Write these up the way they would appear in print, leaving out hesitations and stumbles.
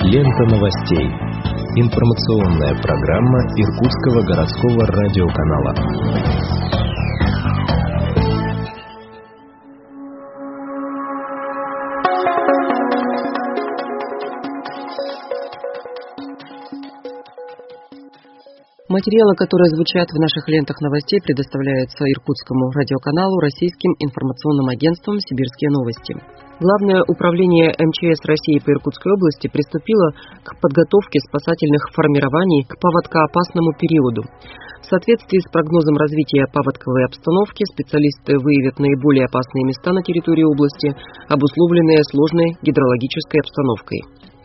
Лента новостей. Информационная программа Иркутского городского радиоканала. Материалы, которые звучат в наших лентах новостей, предоставляются Иркутскому радиоканалу Российским информационным агентством «Сибирские новости». Главное управление МЧС России по Иркутской области приступило к подготовке спасательных формирований к паводкоопасному периоду. В соответствии с прогнозом развития паводковой обстановки специалисты выявят наиболее опасные места на территории области, обусловленные сложной гидрологической обстановкой.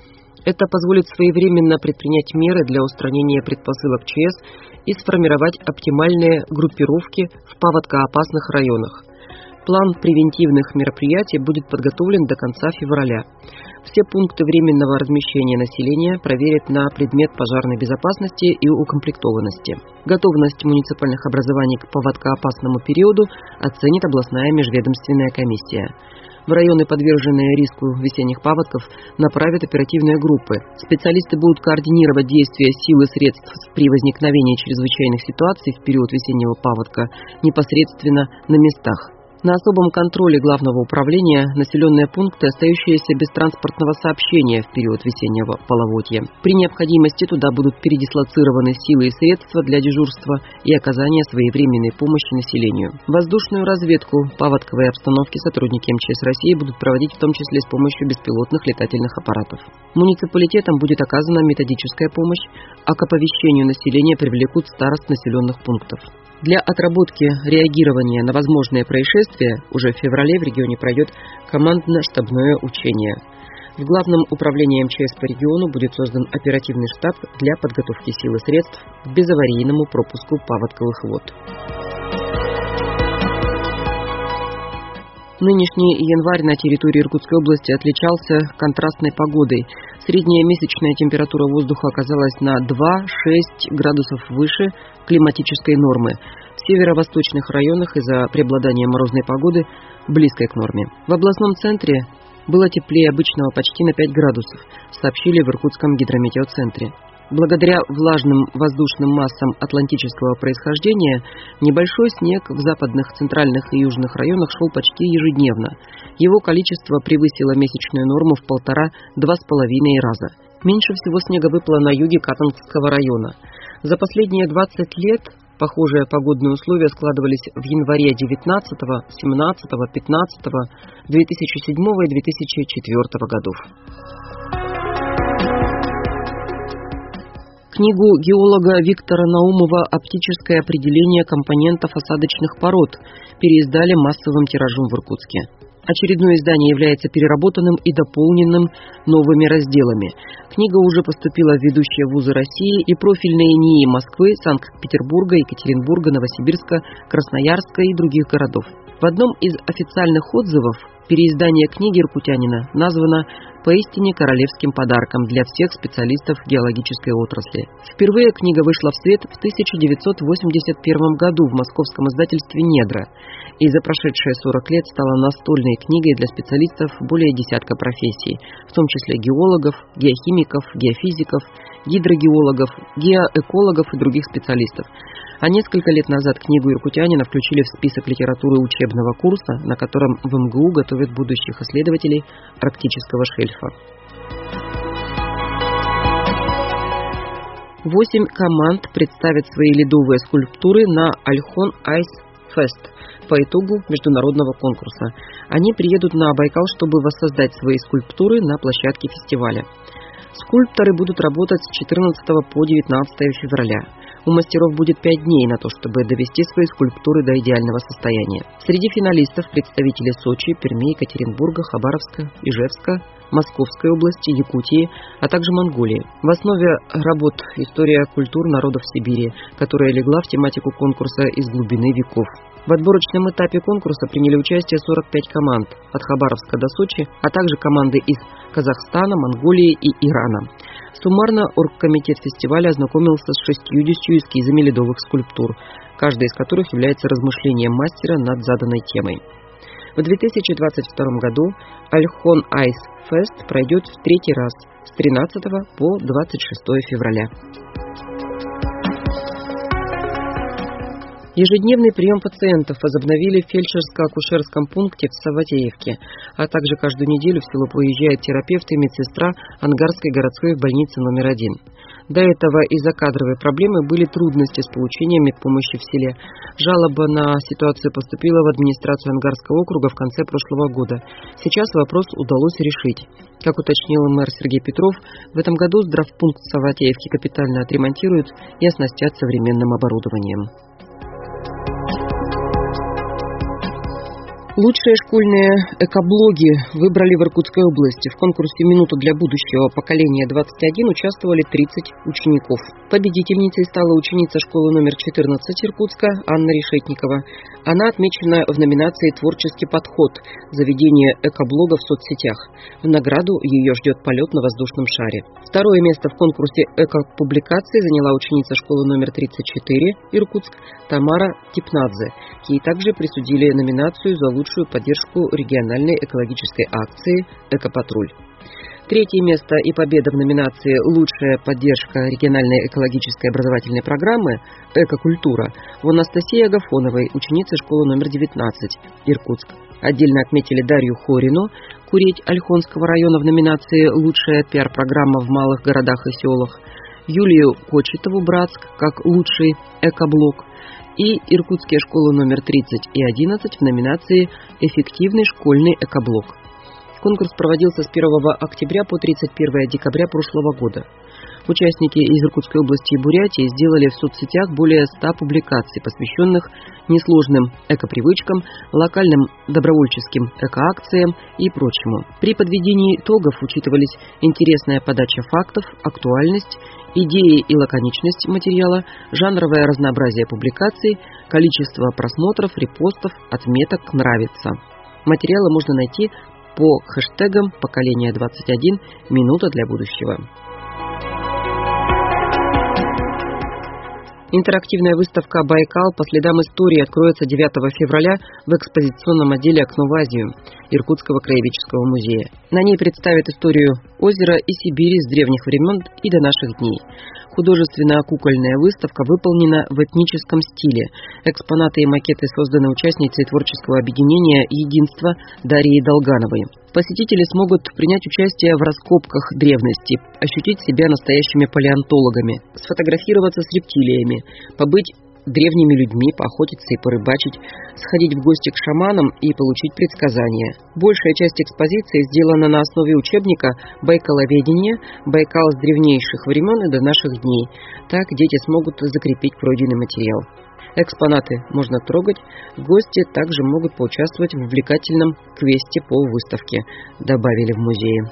Это позволит своевременно предпринять меры для устранения предпосылок ЧС и сформировать оптимальные группировки в паводкоопасных районах. План превентивных мероприятий будет подготовлен до конца февраля. Все пункты временного размещения населения проверят на предмет пожарной безопасности и укомплектованности. Готовность муниципальных образований к паводкоопасному периоду оценит областная межведомственная комиссия. В районы, подверженные риску весенних паводков, направят оперативные группы. Специалисты будут координировать действия сил и средств при возникновении чрезвычайных ситуаций в период весеннего паводка непосредственно на местах. На особом контроле Главного управления населенные пункты, остающиеся без транспортного сообщения в период весеннего половодья. При необходимости туда будут передислоцированы силы и средства для дежурства и оказания своевременной помощи населению. Воздушную разведку паводковой обстановки сотрудники МЧС России будут проводить в том числе с помощью беспилотных летательных аппаратов. Муниципалитетам будет оказана методическая помощь, а к оповещению населения привлекут старост населенных пунктов. Для отработки реагирования на возможные происшествия уже в феврале в регионе пройдет командно-штабное учение. В Главном управлении МЧС по региону будет создан оперативный штаб для подготовки сил и средств к безаварийному пропуску паводковых вод. Нынешний январь на территории Иркутской области отличался контрастной погодой. Средняя месячная температура воздуха оказалась на 2-6 градусов выше климатической нормы. В северо-восточных районах из-за преобладания морозной погоды близкой к норме. В областном центре было теплее обычного почти на 5 градусов, сообщили в Иркутском гидрометеоцентре. Благодаря влажным воздушным массам атлантического происхождения небольшой снег в западных, центральных и южных районах шел почти ежедневно. Его количество превысило месячную норму в 1,5–2,5 раза. Меньше всего снега выпало на юге Катангского района. За последние 20 лет похожие погодные условия складывались в январе 19, 17, 15, 2007 и 2004 годов. Книгу геолога Виктора Наумова «Оптическое определение компонентов осадочных пород» переиздали массовым тиражом в Иркутске. Очередное издание является переработанным и дополненным новыми разделами. Книга уже поступила в ведущие вузы России и профильные НИИ Москвы, Санкт-Петербурга, Екатеринбурга, Новосибирска, Красноярска и других городов. В одном из официальных отзывов переиздание книги иркутянина названо поистине королевским подарком для всех специалистов геологической отрасли. Впервые книга вышла в свет в 1981 году в московском издательстве «Недра» и за прошедшие 40 лет стала настольной книгой для специалистов более десятка профессий, в том числе геологов, геохимиков, геофизиков, гидрогеологов, геоэкологов и других специалистов. А несколько лет назад книгу иркутянина включили в список литературы учебного курса, на котором в МГУ готовят будущих исследователей арктического шельфа. 8 команд представят свои ледовые скульптуры на Альхон Айс Фест по итогу международного конкурса. Они приедут на Байкал, чтобы воссоздать свои скульптуры на площадке фестиваля. Скульпторы будут работать с 14 по 19 февраля. У мастеров будет 5 дней на то, чтобы довести свои скульптуры до идеального состояния. Среди финалистов представители Сочи, Перми, Екатеринбурга, Хабаровска, Ижевска, Московской области, Якутии, а также Монголии. В основе работ история культур народов Сибири, которая легла в тематику конкурса из глубины веков. В отборочном этапе конкурса приняли участие 45 команд от Хабаровска до Сочи, а также команды из Казахстана, Монголии и Ирана. Суммарно оргкомитет фестиваля ознакомился с 60 эскизами ледовых скульптур, каждая из которых является размышлением мастера над заданной темой. В 2022 году Альхон Айс Фест пройдет в третий раз с 13 по 26 февраля. Ежедневный прием пациентов возобновили в фельдшерско-акушерском пункте в Саватеевке, а также каждую неделю в село приезжает терапевт и медсестра Ангарской городской больницы номер 1. До этого из-за кадровой проблемы были трудности с получением медпомощи в селе. Жалоба на ситуацию поступила в администрацию Ангарского округа в конце прошлого года. Сейчас вопрос удалось решить. Как уточнил мэр Сергей Петров, в этом году здравпункт Саватеевки капитально отремонтируют и оснастят современным оборудованием. Лучшие школьные экоблоги выбрали в Иркутской области. В конкурсе «Минута для будущего поколения 21» участвовали 30 учеников. Победительницей стала ученица школы номер 14 Иркутска Анна Решетникова. Она отмечена в номинации «Творческий подход. Заведение экоблога в соцсетях». В награду ее ждет полет на воздушном шаре. Второе место в конкурсе экопубликации заняла ученица школы номер 34 Иркутск Тамара Типнадзе. Ей также присудили номинацию за лучшую поддержку региональной экологической акции «Экопатруль». Третье место и победа в номинации «Лучшая поддержка региональной экологической образовательной программы «Экокультура» у Анастасии Агафоновой, ученицы школы номер 19 Иркутск. Отдельно отметили Дарью Хорину, Куреть Ольхонского района в номинации «Лучшая пиар-программа в малых городах и селах», Юлию Кочетову, Братск, как «Лучший экоблог», и иркутские школы номер 30 и 11 в номинации «Эффективный школьный экоблог». Конкурс проводился с 1 октября по 31 декабря прошлого года. Участники из Иркутской области и Бурятии сделали в соцсетях более 100 публикаций, посвященных несложным экопривычкам, локальным добровольческим экоакциям и прочему. При подведении итогов учитывались интересная подача фактов, актуальность, идеи и лаконичность материала, жанровое разнообразие публикаций, количество просмотров, репостов, отметок «Нравится». Материалы можно найти по хэштегам «Поколение 21», «Минута для будущего». Интерактивная выставка «Байкал. По следам истории» откроется 9 февраля в экспозиционном отделе «Окно в Азию» Иркутского краеведческого музея. На ней представят историю озера и Сибири с древних времен и до наших дней. Художественно-кукольная выставка выполнена в этническом стиле. Экспонаты и макеты созданы участницей творческого объединения «Единство» Дарьей Долгановой. Посетители смогут принять участие в раскопках древности, ощутить себя настоящими палеонтологами, сфотографироваться с рептилиями, побыть древними людьми, поохотиться и порыбачить, сходить в гости к шаманам и получить предсказания. Большая часть экспозиции сделана на основе учебника «Байкаловедение. Байкал с древнейших времен и до наших дней». Так дети смогут закрепить пройденный материал. Экспонаты можно трогать, гости также могут поучаствовать в увлекательном квесте по выставке, добавили в музее.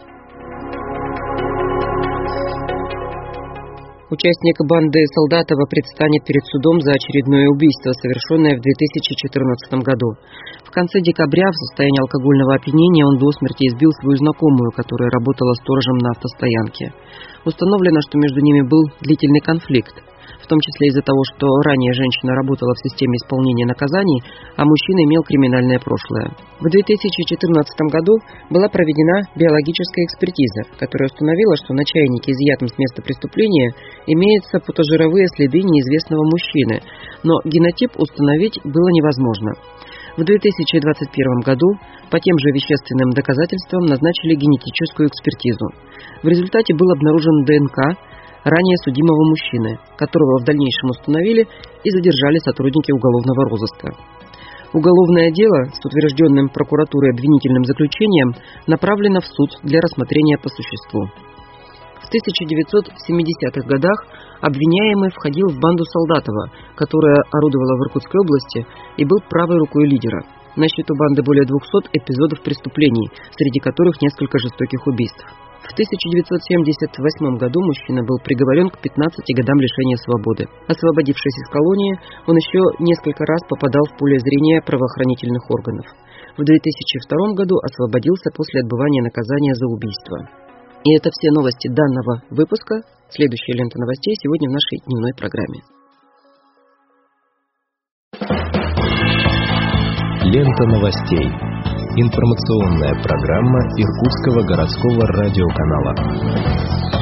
Участник банды Солдатова предстанет перед судом за очередное убийство, совершенное в 2014 году. В конце декабря в состоянии алкогольного опьянения он до смерти избил свою знакомую, которая работала сторожем на автостоянке. Установлено, что между ними был длительный конфликт, в том числе из-за того, что ранее женщина работала в системе исполнения наказаний, а мужчина имел криминальное прошлое. В 2014 году была проведена биологическая экспертиза, которая установила, что на чайнике, изъятом с места преступления, имеются фотожировые следы неизвестного мужчины, но генотип установить было невозможно. В 2021 году по тем же вещественным доказательствам назначили генетическую экспертизу. В результате был обнаружен ДНК ранее судимого мужчины, которого в дальнейшем установили и задержали сотрудники уголовного розыска. Уголовное дело с утвержденным прокуратурой обвинительным заключением направлено в суд для рассмотрения по существу. В 1970-х годах обвиняемый входил в банду Солдатова, которая орудовала в Иркутской области и был правой рукой лидера. На счету банды более 200 эпизодов преступлений, среди которых несколько жестоких убийств. В 1978 году мужчина был приговорен к 15 годам лишения свободы. Освободившись из колонии, он еще несколько раз попадал в поле зрения правоохранительных органов. В 2002 году освободился после отбывания наказания за убийство. И это все новости данного выпуска. Следующая лента новостей сегодня в нашей дневной программе. Лента новостей. Информационная программа Иркутского городского радиоканала.